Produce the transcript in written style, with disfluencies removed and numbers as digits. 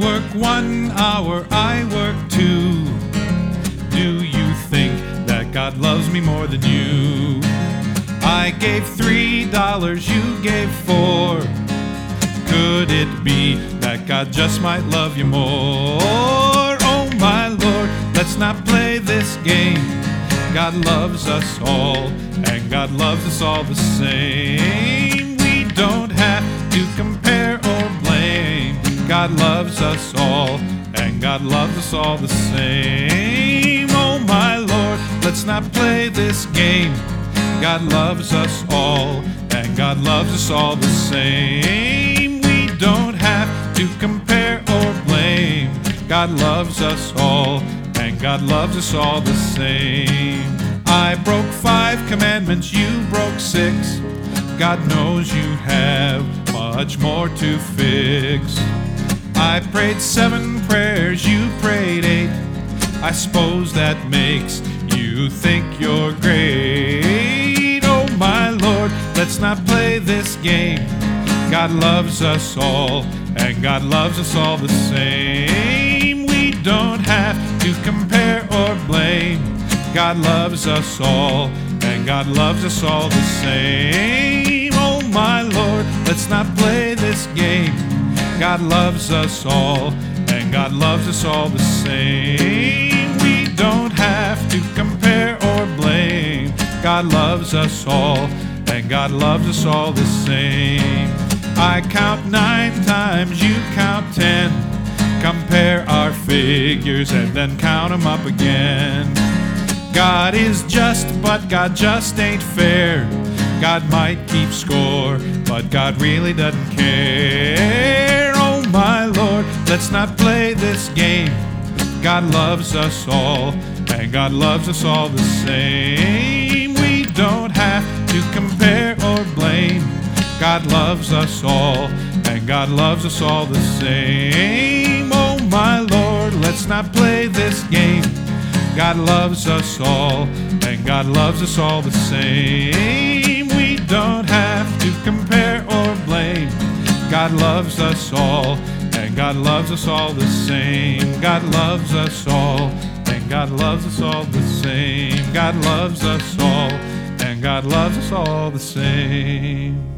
work 1 hour, I work 2. Do you think that God loves me more than you? I gave $3, you gave 4. Could it be that God just might love you more? Oh my Lord, let's not play this game. God loves us all, and God loves us all the same. We don't have to compare or blame. God loves us all, and God loves us all the same. Oh my Lord, let's not play this game. God loves us all, and God loves us all the same. We don't have to compare or blame. God loves us all, and God loves us all the same. I broke 5 commandments, you broke 6. God knows you have much more to fix. I prayed 7 prayers, you prayed 8. I suppose that makes you think you're great. Oh my Lord, let's not play this game. God loves us all, and God loves us all the same. We don't have to compare or blame. God loves us all, and God loves us all the same. Oh my Lord, let's not play this game. God loves us all, and God loves us all the same. We don't have to compare or blame. God loves us all, and God loves us all the same. I count 9 times, you count 10. Compare our figures and then count them up again. God is just, but God just ain't fair. God might keep score, but God really doesn't care. Oh my Lord, let's not play this game. God loves us all, and God loves us all the same. We don't have to compare or blame. God loves us all, and God loves us all the same. Oh my Lord, let's not play this game. God loves us all, and God loves us all the same. We don't have to compare or blame. God loves us all, and God loves us all the same. God loves us all, and God loves us all the same. God loves us all, and God loves us all the same.